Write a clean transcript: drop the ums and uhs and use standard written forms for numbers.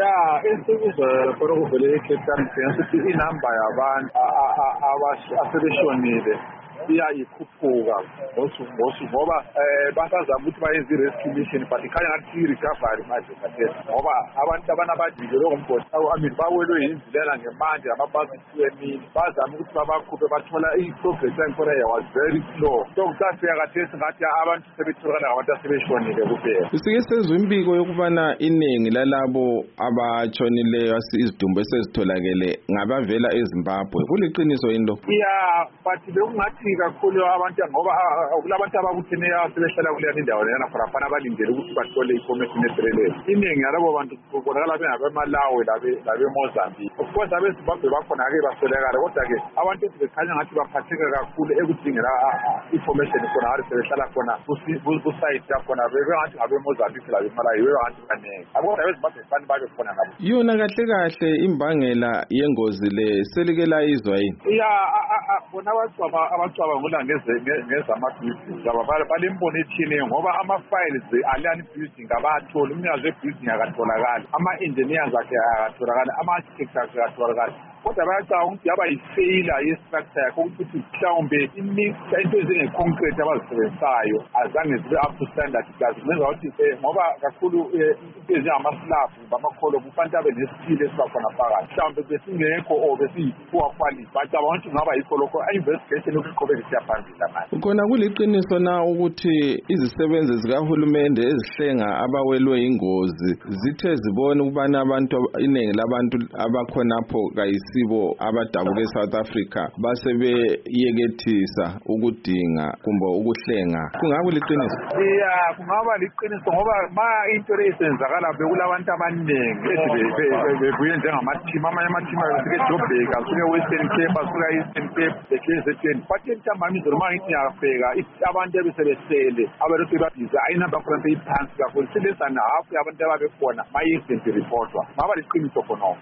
Yeah, esikuze khona kuvele eCape Town ukuthi inamba yabantu asebeshonile iyayikhuphuka ngoba basazama ukuthi bayenze i-rescue mission but ikhanya ngathi i-recovery manje kathesi ngoba abantu abanabadile lokumgodi bawelwe yindlela ngemanje amabhasi emini bazama ukuthi babakhuphe bathola i-progress yangikhona was very slow so kusafika kathesi ngathi abantu sebetholakala ngabantu asebeshonile kuphela. Sike sezwe imbiko yokubana iningi lalabo abatshonileyo izidumbu esezitholakele ngabavela eZimbabwe kuliqiniso yini lo? Yeah, but bekungathi kakhulu abantu ngoba kulabantu abakutheneyo sebehlala kuleyo indawo lena khona abalindele ukuthi bathole information epheleleyo. Iningi yalabo bantu kubonakala bengabemalawi labe-Mozambique. Of course abeZimbabwe bakhona-ke baswelakala kodwa-ke abantu bekhanya ngathi baphatheka kakhulu ekudingela information khona ngathi sebehlala khona kusayiti yakhona bebengathi ngabe-Mozambique labe-Malawi bebengathi banenge. Kodwa abeZimbabwe fani babe khona ngabo. Yona kahle kahle imbangela yengozi le selike layizwa yini? Bona abacwaba ngola ngezama-building balembono ethile ngoba ama-files alani building abatholi umnikazi we-building akatholakali ama-engineers akhe akatholakali ama-architects akhe akatholakali kodwa bayacaba ukuthi yaba yifeyila ye-structure yakho ukuthi mhlawumbe into ezinge-concrete abazisebenzisayo azange zibe up to standard kumenza ukuthi ngoba kakhulu into ezingama-slab bamakholo kufanele abe nesithile esibakhona phakathi mhlawumbe besingekho or besiyi-poor quality bacaba ukuthi kungaba yikho lokho i-investigation yokuqhubeka isiyaphambili manje. Khona kuliqiniso na ukuthi izisebenzi zikahulumende ezihlenga abawelwe ingozi zithe zibona ukubana iningi labantu abakhonapho kayisibo abadabuke eSouth Africa basebeyekethisa ukudinga kumbe ukuhlenga kungaba liqiniso? Yeah, kungaba liqiniso ngoba into leyisenzakala bekulabantu abaningi bebuye njengamateam amanye amateam asuke eJoburg asuke eWestern Cape asuke e-Eastern Cape e-KZN but entambama noma ngithi ngiyafika abantu ebesebesele abalokhu babhizi ayinamba khona iphansi kakhulu selesana hafu yabantu ababekhona mayizenti reportwa ngaba liqiniso khona.